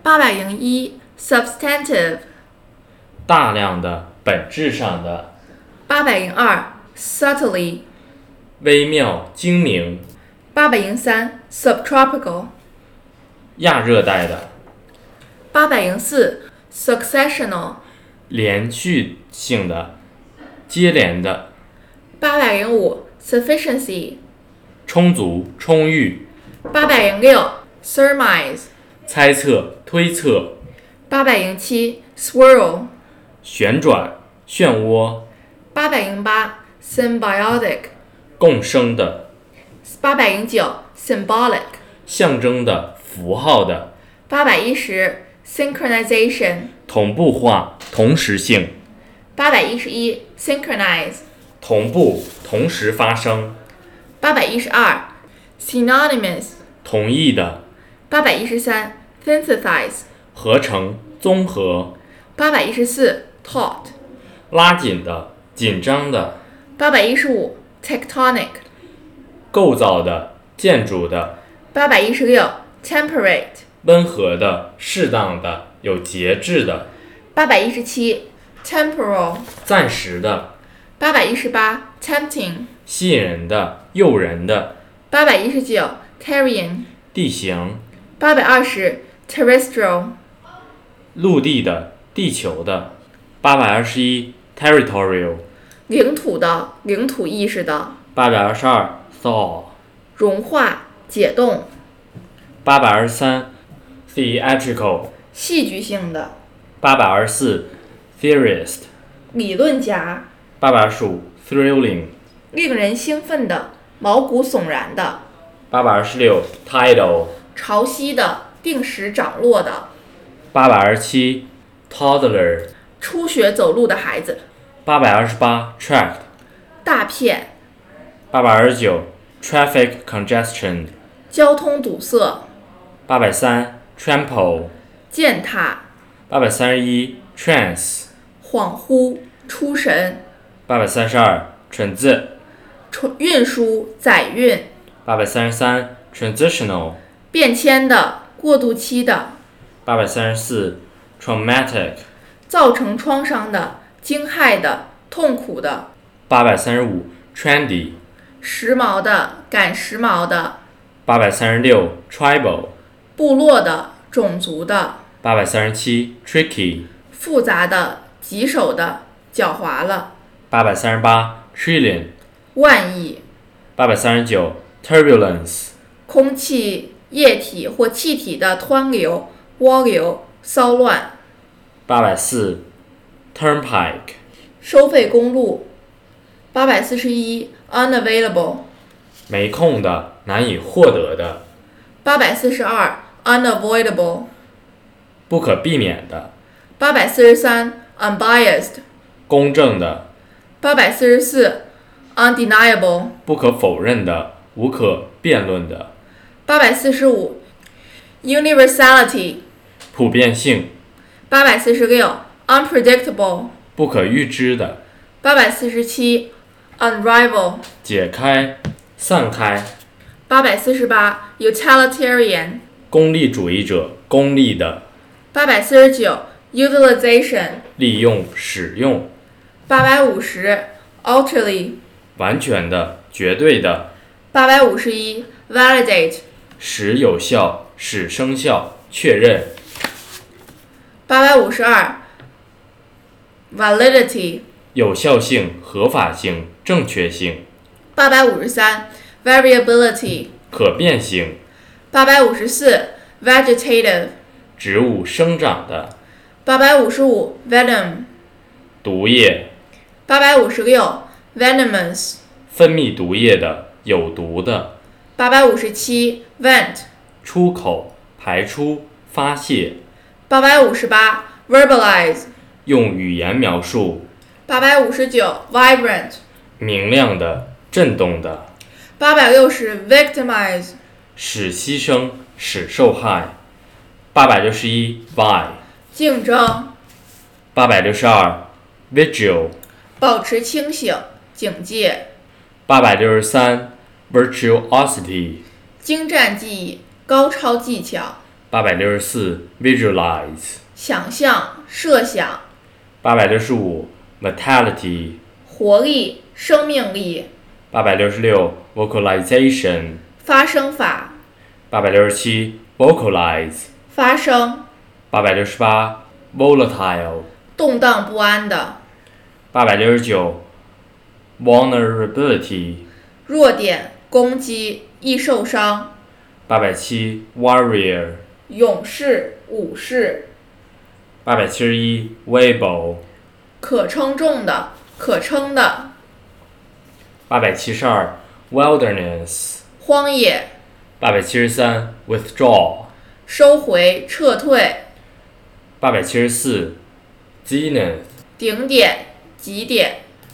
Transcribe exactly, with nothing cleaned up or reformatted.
八百零一 substantive， 大量的，本质上的。 八百零二 subtly， 微妙精明。 八百零三 subtropical， 亚热带的。 八百零四 successional， 连续性的，接连的。 八百零五 sufficiency， 充足充裕。 八百零六 surmise， 猜测推测。 八百零七 swirl， 旋转漩涡。 八百零八 symbiotic， 共生的。 八百零九 symbolic， 象征的符号的。 八百一十 synchronization， 同步化同时性。 八百一十一 synchronize， 同步同时发生。 八百一十二 synonymous， 同义的。 八百一十三 synthesize， 合成综合。 八百一十四 taut， 拉紧的紧张的。 八百一十五 tectonic， 构造的建筑的。 八百一十六 temperate， 温和的适当的有节制的。 八百一十七 temporal， 暂时的。 八百一十八 tempting， 吸引人的诱人的。 八百一十九 terrain， 地形。 八百二十 terrestrial， 陆地的地球的。八百二十一 territorial， 领土的领土意识的。 八百二十二 thaw， 融化解冻。 八百二十三 theatrical， 戏剧性的。 八百二十四 theorist， 理论家。 八百二十五 thrilling， 令人兴奋的毛骨悚然的。 八百二十六 tidal， 潮汐的定时涨落的。 八百二十七 toddler， 初学走路的孩子。 八百二十八 tract， 大片。 八百二十九 traffic congestion， 交通堵塞。 八百三 trample， 践踏。 八百三十一 trance， 恍惚出神。 八百三十二 transit， 运输载运。 八百三十三 transitional， 变迁的过渡期的。 八百三十四 traumatic， 造成创伤的惊骇的痛苦的。 八百三十五 trendy， 时髦的赶时髦的。 八百三十六 tribal， 部落的种族的。 八百三十七 tricky， 复杂的棘手的狡猾了。 八百三十八 trillion， 万亿。 八百三十九 turbulence， 空气液体或气体的湍流涡流骚乱。 八百四 turnpike， 收费公路。八百四十一 unavailable， 没空的难以获得的。 八百四十二 unavoidable， 不可避免的。 八百四十三 unbiased， 公正的。 八百四十四 undeniable， 不可否认的无可辩论的。 八百四十五 universality， 普遍性。 八百四十六 unpredictable， 不可预知的。 八百四十七 unrival， 解开散开。 八百四十八 utilitarian， 功利主义者功利的。 八百四十九 utilization， 利用使用。 八百五十 utterly， 完全的绝对的。 八百五十一 validate， 使有效使生效确认。 八百五十二 validity， 有效性合法性正确性。 八百五十三 variability， 可变性。 八百五十四 vegetative， 植物生长的。 八百五十五 venom， 毒液。 八百五十六 venomous， 分泌毒液的有毒的。 八百五十七 vent， 出口排出发泄。 八百五十八 verbalize， 用语言描述。 八百五十九 vibrant， 明亮的震动的。 八百六十 victimize， 使牺牲使受害。八百六十一 vie， 竞争。 八百六十二 vigil， 保持清醒警戒。 八百六十三 virtuosity， 精湛技艺高超技巧。 八百六十四 visualize， 想象、设想。 八百六十五 vitality， 活力、生命力。 八百六十六 vocalization， 发声法。 八百六十七 vocalize， 发声。 八百六十八 volatile， 动荡不安的。 八百六十九 vulnerability， 弱点、攻击、易受伤。 八百七 warrior， 勇士、武士。 八百七十一 weibo， 可称重的、可称的。 八百七十二 wilderness， 荒野。 八百七十三 withdraw， 收回、撤退。 八百七十四 zenith， 顶点、极点。